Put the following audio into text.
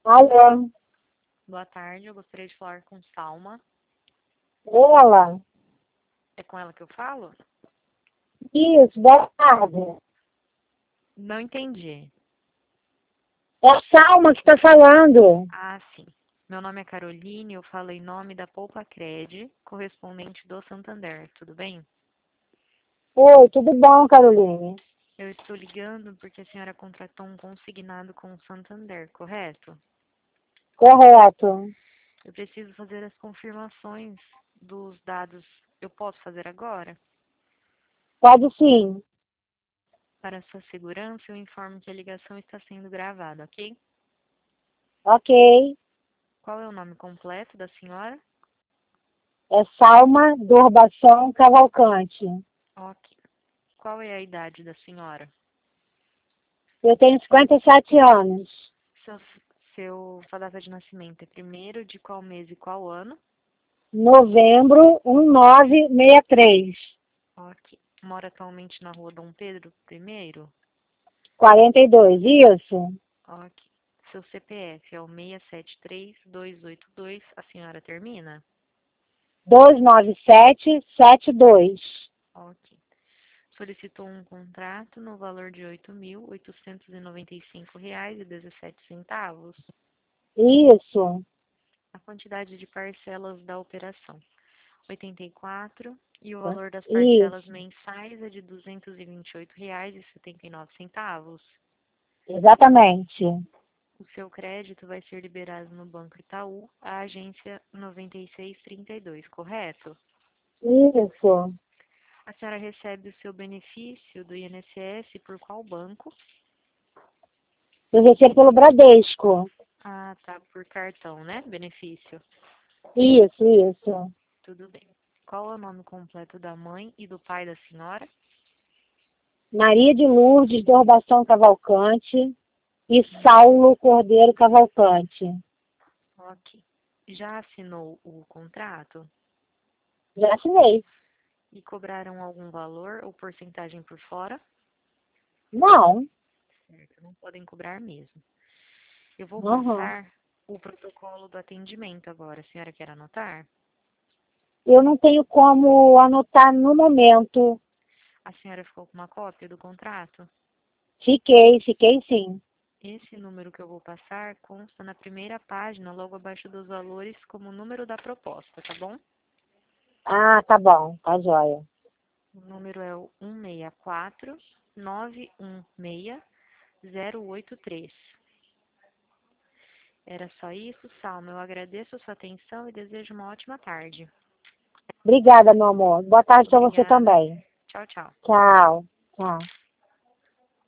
Alô, Boa tarde, eu gostaria de falar com Salma. ela? É com ela que eu falo? Isso, boa tarde. Não entendi. É a Salma que está falando. Ah, sim. Meu nome é Caroline, eu falo em nome da Poupa Cred, correspondente do Santander, tudo bem? Oi, tudo bom, Caroline? Eu estou ligando porque a senhora contratou um consignado com o Santander, correto? Correto. Eu preciso fazer as confirmações dos dados. Eu posso fazer agora? Pode sim. Para sua segurança, eu informo que a ligação está sendo gravada, ok? Ok. Qual é o nome completo da senhora? É Salma Dorbação Cavalcante. Ok. Qual é a idade da senhora? Eu tenho 57 anos. Seu, sua data de nascimento é primeiro de qual mês e qual ano? Novembro 1963. Ok. Mora atualmente na rua Dom Pedro I? 42, isso? Ok. Seu CPF é o 673282. A senhora termina? 29772. Ok. Solicitou um contrato no valor de R$ 8.895,17. Isso, A quantidade de parcelas da operação, 84, e o valor das parcelas isso. mensais é de R$ 228,79. Exatamente. O seu crédito vai ser liberado no Banco Itaú, a agência 9632, correto? Isso. A senhora recebe o seu benefício do INSS por qual banco? Eu recebo pelo Bradesco. Ah, tá, por cartão, né? Benefício. Isso. Tudo bem. Qual é o nome completo da mãe e do pai da senhora? Maria de Lourdes Dorbação Cavalcante e Saulo Cordeiro Cavalcante. Ok. Já assinou o contrato? Já assinei. E cobraram algum valor ou porcentagem por fora? Não. Certo, não podem cobrar mesmo. Eu vou Uhum. passar o protocolo do atendimento agora. A senhora quer anotar? Eu não tenho como anotar no momento. A senhora ficou com uma cópia do contrato? Fiquei sim. Esse número que eu vou passar consta na primeira página, logo abaixo dos valores, como número da proposta, tá bom? Ah, tá bom, tá joia. O número é o 164-916-083. Era só isso, Salma. Eu agradeço a sua atenção e desejo uma ótima tarde. Obrigada, meu amor. Boa tarde para você Obrigada. também. Tchau, tchau. Tchau. Tchau.